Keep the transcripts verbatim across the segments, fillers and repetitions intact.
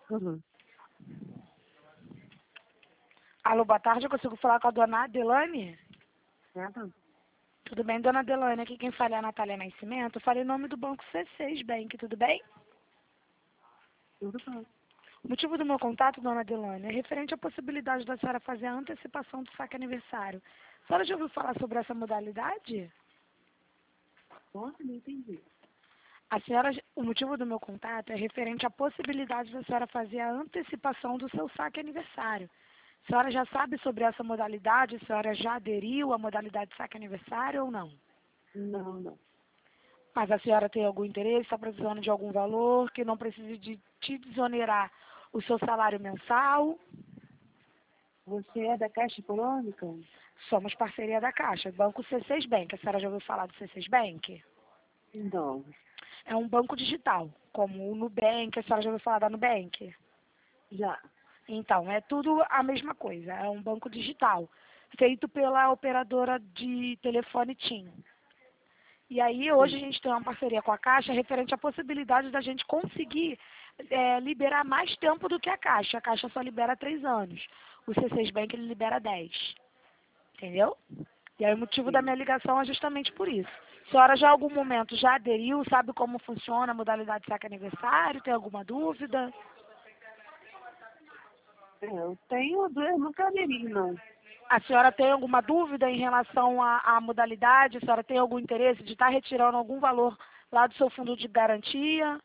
Uhum. Alô, boa tarde, eu consigo falar com a dona Adelane? Certo? Tudo bem, dona Adelane? Aqui quem fala é a Natália Nascimento. Eu falei em nome do Banco C seis Bank, tudo bem? Tudo bem. O motivo do meu contato, dona Adelane, é referente à possibilidade da senhora fazer a antecipação do saque aniversário. A senhora já ouviu falar sobre essa modalidade? Nossa, não entendi. A senhora, o motivo do meu contato é referente à possibilidade da senhora fazer a antecipação do seu saque aniversário. A senhora já sabe sobre essa modalidade? A senhora já aderiu à modalidade de saque aniversário ou não? Não, não. Mas a senhora tem algum interesse, está precisando de algum valor que não precise de te desonerar o seu salário mensal? Você é da Caixa Econômica? Somos parceria da Caixa, Banco C seis Bank. A senhora já ouviu falar do C seis Bank? Não. É um banco digital, como o Nubank. A senhora já ouviu falar da Nubank? Já. Então, é tudo a mesma coisa. É um banco digital, feito pela operadora de telefone TIM. E aí, hoje a Sim. gente tem uma parceria com a Caixa referente à possibilidade da gente conseguir é, liberar mais tempo do que a Caixa. A Caixa só libera três anos. O C seis Bank, ele libera dez. Entendeu? E aí, o motivo da Sim. minha ligação é justamente por isso. A senhora já em algum momento já aderiu, sabe como funciona a modalidade de saque aniversário? Tem alguma dúvida? É, eu tenho, eu nunca aderi, não. A senhora tem alguma dúvida em relação à, à modalidade? A senhora tem algum interesse de estar retirando algum valor lá do seu fundo de garantia?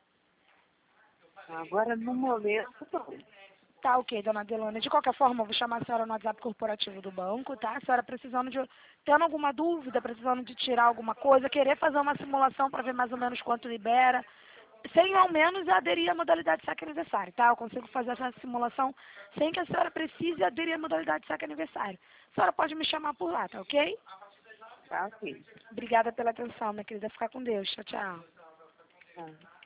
Agora, no momento, não. Tá, ok, dona Adelana. De qualquer forma, eu vou chamar a senhora no WhatsApp corporativo do banco, tá? A senhora precisando de... Tendo alguma dúvida, precisando de tirar alguma coisa, querer fazer uma simulação para ver mais ou menos quanto libera, sem ao menos aderir à modalidade de saque aniversário, tá? Eu consigo fazer essa simulação sem que a senhora precise aderir à modalidade de saque aniversário. A senhora pode me chamar por lá, tá ok? Tá, ok. Obrigada pela atenção, minha querida. Ficar com Deus. Tchau, tchau. Tá.